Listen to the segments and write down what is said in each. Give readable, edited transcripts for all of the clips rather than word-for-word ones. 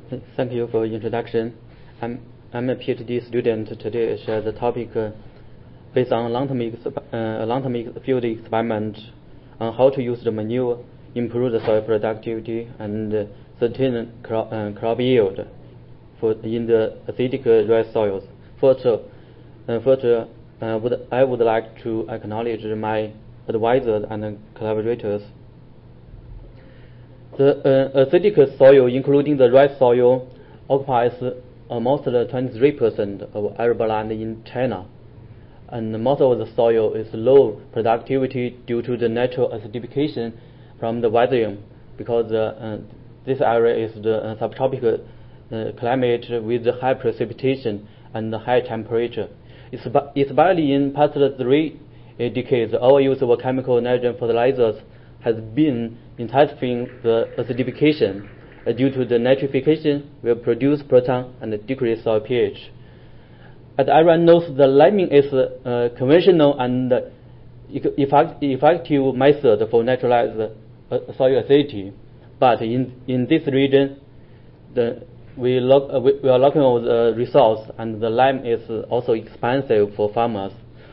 Thank you for your introduction. I'm a PhD student today. Share the topic based on long-term field experiment on how to use the manure, improve the soil productivity, and sustain crop yield in the acidic rice soils. First, I would like to acknowledge my advisors and collaborators. The acidic soil, including the rice soil, occupies almost 23% of arable land in China, and most of the soil is low productivity due to the natural acidification from the weathering, because this area is the subtropical climate with high precipitation and high temperature. Especially in past 3 decades, our use of chemical nitrogen fertilizers has been intensifying the acidification. Due to the nitrification will produce proton and decrease soil pH. As everyone knows, the liming is a conventional and effective method for neutralize soil acidity. But in this region, we are looking at the results, and the lime is also expensive for farmers.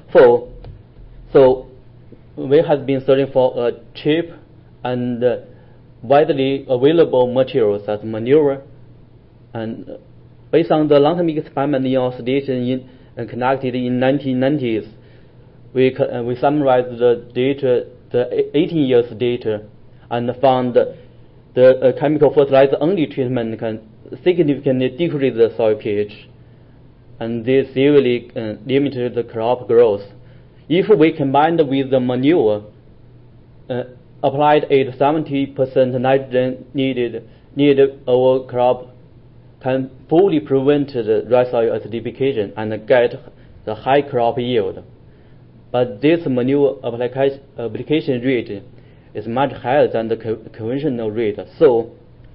So we have been searching for a cheap and widely available materials as manure, and based on the long-term experiment in our station conducted in 1990s, we summarized the data, the 18 years data, and found the chemical fertilizer only treatment can significantly decrease the soil pH, and this severely limited the crop growth. If we combined with the manure, applied at 70% nitrogen needed, our crop can fully prevent the rice soil acidification and get the high crop yield. But this manure application rate is much higher than the conventional rate. So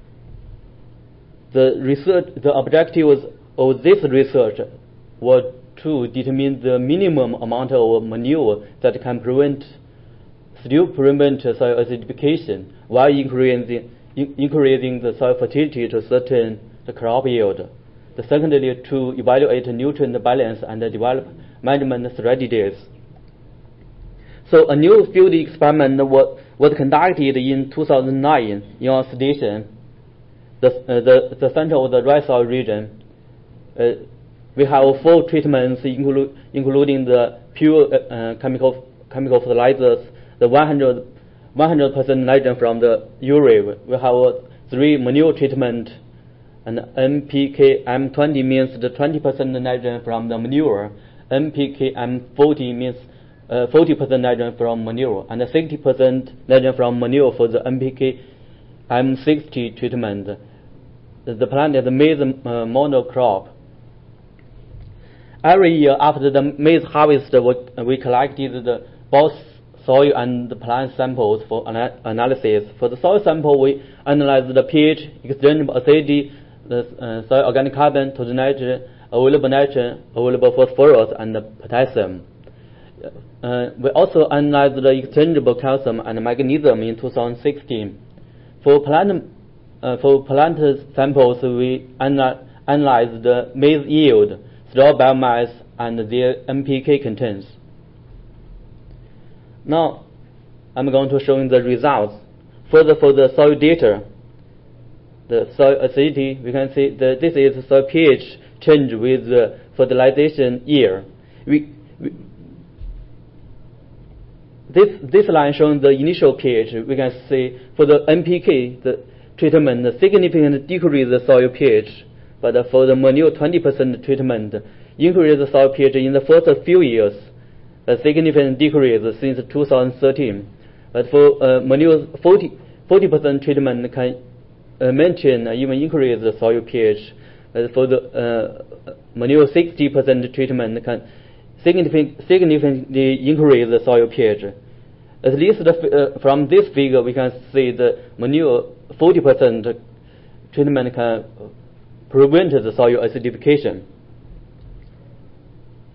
the objectives of this research were to determine the minimum amount of manure that can still prevent soil acidification while increasing the soil fertility to sustain the crop yield. Secondly, to evaluate nutrient balance and develop management strategies. So a new field experiment was conducted in 2009 in our station, the center of the rice soil region. We have 4 treatments, including the pure chemical fertilizers, the 100% nitrogen from the urea. We have 3 manure treatment, and NPK M20 means the 20% nitrogen from the manure. NPK M40 means 40% nitrogen from manure, and 60% nitrogen from manure for the NPK M60 treatment. The plant is a maize monocrop. Every year after the maize harvest, we collected both soil and the plant samples for analysis. For the soil sample, we analyzed the pH, exchangeable acidity, the soil organic carbon, total nitrogen, available phosphorus, and potassium. We also analyzed the exchangeable calcium and magnesium in 2016. For plant samples, we analyzed the maize yield, straw biomass, and their NPK contents. Now, I'm going to show you the results. Further, for the soil data, the soil acidity, we can see that this is soil pH change with the fertilization year. This line showing the initial pH. We can see for the NPK, the treatment significantly decrease the soil pH, but for the manure 20% treatment increase the soil pH in the first few years, a significant decrease since 2013. But for manure 40% treatment can maintain even increase the soil pH. But for the manure 60% treatment can significantly increase the soil pH. At least from this figure, we can see the manure 40% treatment can prevent the soil acidification.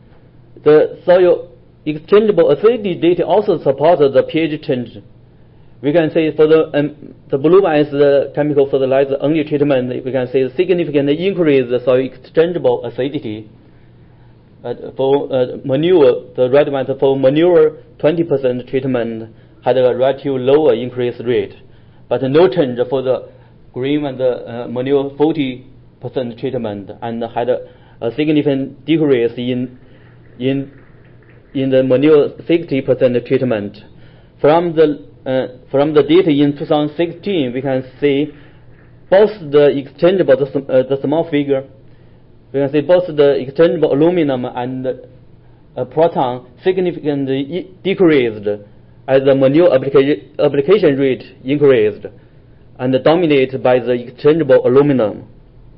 The soil exchangeable acidity data also supports the pH change we can say for the blue one is the chemical fertilizer only treatment. We can say significantly increase the soil exchangeable acidity. For manure, the red one for manure 20% treatment had a relatively lower increase rate, but no change for the green one, the manure 40% treatment, and had a significant decrease in the manure 60% treatment. From the data in 2016, we can see both the exchangeable, the small figure, we can see both the exchangeable aluminum and proton significantly decreased as the manure application rate increased, and dominated by the exchangeable aluminum.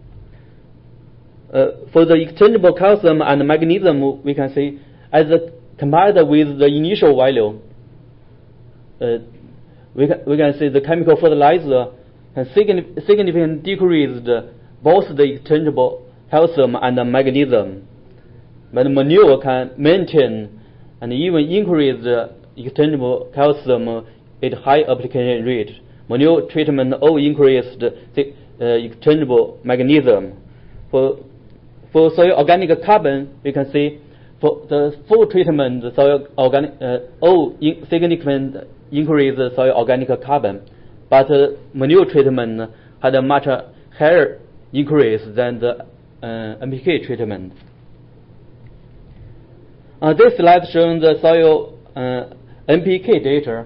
For the exchangeable calcium and magnesium, we can see as compared with the initial value, we can see the chemical fertilizer has significantly decreased both the exchangeable calcium and the magnesium, but manure can maintain and even increase the exchangeable calcium at high application rate. Manure treatment all increased exchangeable magnesium. For soil organic carbon, we can see for the full treatment, the soil organic all significant increase the soil organic carbon, but manure treatment had a much higher increase than the NPK treatment. This slide shows the soil NPK data.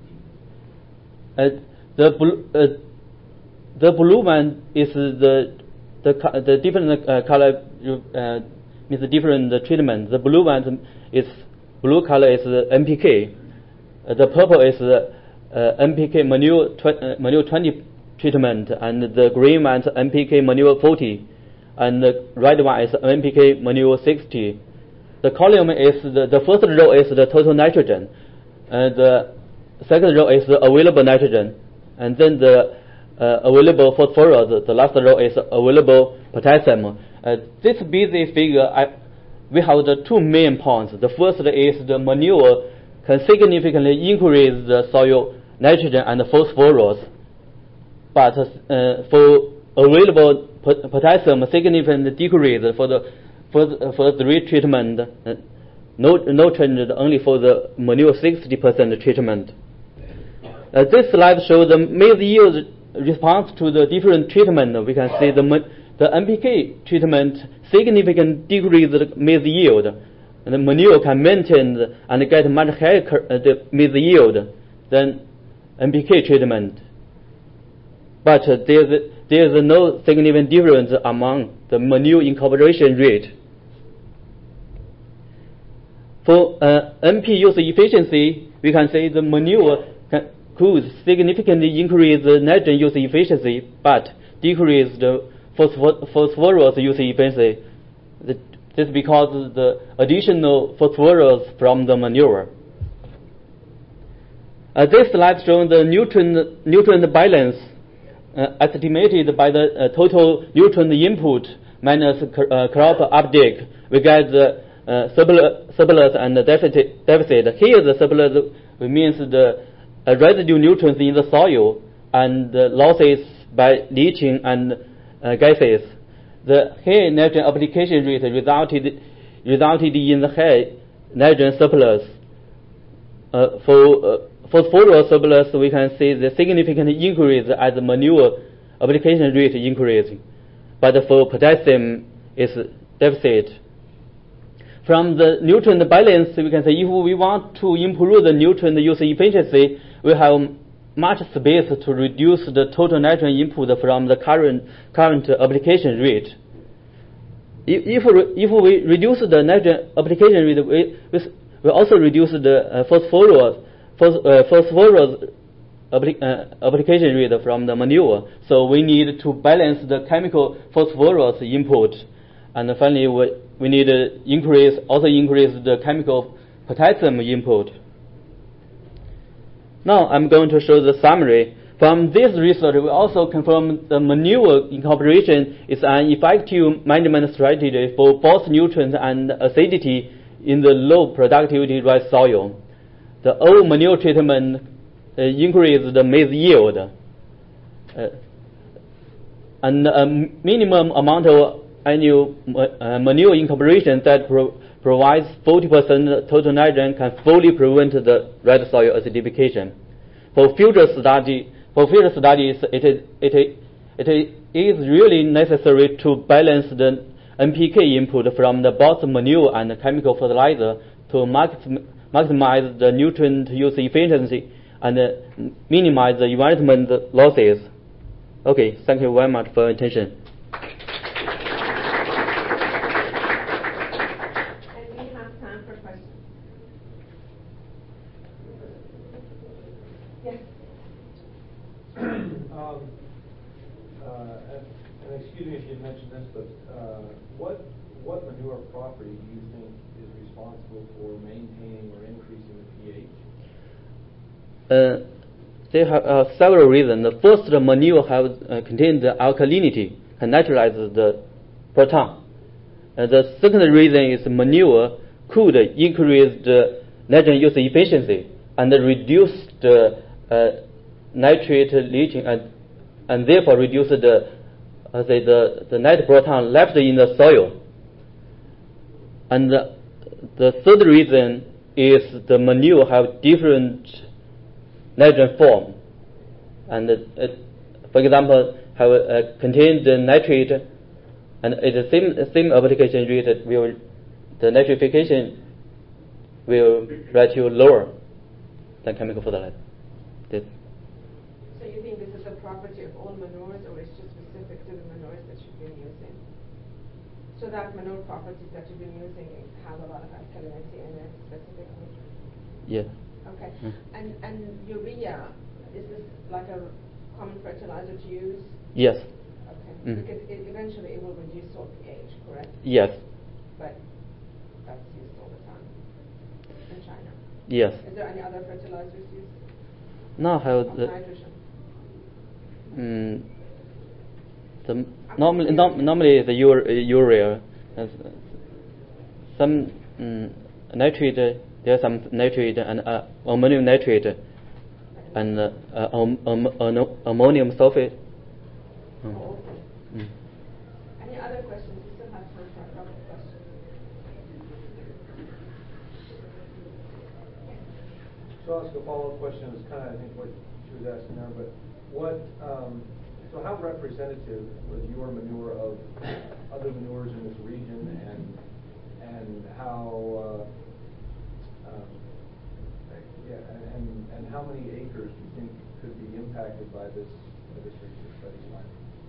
The blue one is the different color means the different treatment. The blue one is blue color is NPK. The purple is NPK manure 20 treatment, and the green one is NPK manure 40, and the red one is NPK manure 60. The column is the first row is the total nitrogen, and the second row is the available nitrogen, and then the available phosphorus. The last row is available potassium. This busy figure, we have the two main points. The first is the manure can significantly increase the soil nitrogen and phosphorus, but for available potassium significantly decrease for the retreatment, no change, only for the manure 60% treatment. This slide shows the maize yield response to the different treatment. We can see the NPK treatment significantly decrease the maize yield, and the manure can maintain and get much higher the maize yield than NPK treatment. But there is no significant difference among the manure incorporation rate. For NP use efficiency, we can say the manure could significantly increase the nitrogen use efficiency, but decrease the phosphorus use efficiency. This is because of the additional phosphorus from the manure. This slide shows the nutrient balance estimated by the total nutrient input minus crop uptake. We get the surplus and the deficit. Here the surplus means the residue nutrients in the soil and the losses by leaching and gases. The high nitrogen application rate resulted in the high nitrogen surplus. For phosphorus surplus, we can see the significant increase as the manure application rate increasing, but for potassium is deficit. From the nutrient balance, we can say if we want to improve the nutrient use efficiency, we have much space to reduce the total nitrogen input from the current application rate. If we reduce the nitrogen application rate, we also reduce the phosphorus application rate from the manure. So we need to balance the chemical phosphorus input, and finally we need to increase the chemical potassium input. Now I'm going to show the summary. From this research, we also confirm the manure incorporation is an effective management strategy for both nutrients and acidity in the low productivity rice soil. The all manure treatment increase the maize yield. And a minimum amount of annual manure incorporation that provides 40% total nitrogen can fully prevent the red soil acidification. For future studies, it is really necessary to balance the NPK input from the both manure and chemical fertilizer to maximize the nutrient use efficiency and minimize the environment losses. Okay, thank you very much for your attention. And we have time for questions. Yes. And excuse me if you mentioned this, but what manure property do you think is responsible for maintaining or increasing the pH? There are several reasons. The first, the manure contains the alkalinity, can neutralize the proton. The second reason is manure could increase the nitrogen use efficiency and reduce the nitrate leaching and therefore reduce the net proton left in the soil. And the third reason is the manure have different nitrogen form, and for example, have contained the nitrate, and at the same application rate, the nitrification will ratio lower than chemical fertilizer. This. So you think this is a property of all manures, or it's just specific to the manures that you've been using? So that manure properties that you've been using have a lot of alkalinity in it specifically? Yeah. Okay. And urea, is this like a common fertilizer to use? Yes. Okay. Because eventually it will reduce soil pH, correct? Yes. But that's used all the time in China. Yes. Is there any other fertilizers used? Now have of the nitrogen? Normally the urea, some nitrate. There's some nitrate and ammonium nitrate and ammonium sulfate. Oh, okay. Any other questions? We still have time for a couple of questions. So I'll ask a follow-up question. It's kind of, I think, what she was asking there, but so how representative was your manure of other manures in this region, and how and how many acres do you think could be impacted by this research study line?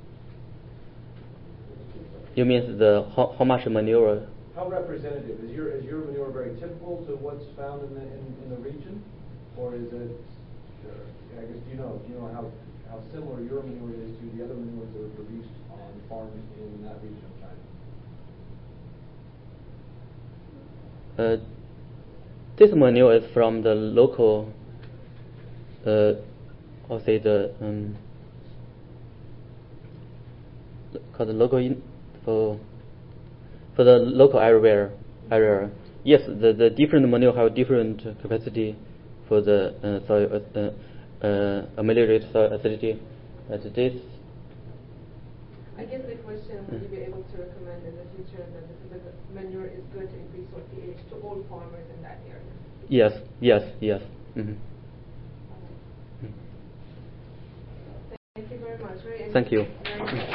You mean how much manure? How representative is your manure? Very typical to what's found in the region, or is it? I guess do you know how similar your manure is to the other manures that are produced on farms in that region of China? This manure is from the local, I'll say called the local for the local area. Yes, the different manure have different capacity for the soil ameliorate soil acidity. This. I guess the question, would you be able to recommend in the future that this is manure is good to increase soil pH to all farmers in that area? Yes. Mm-hmm. Thank you very much. Thank you.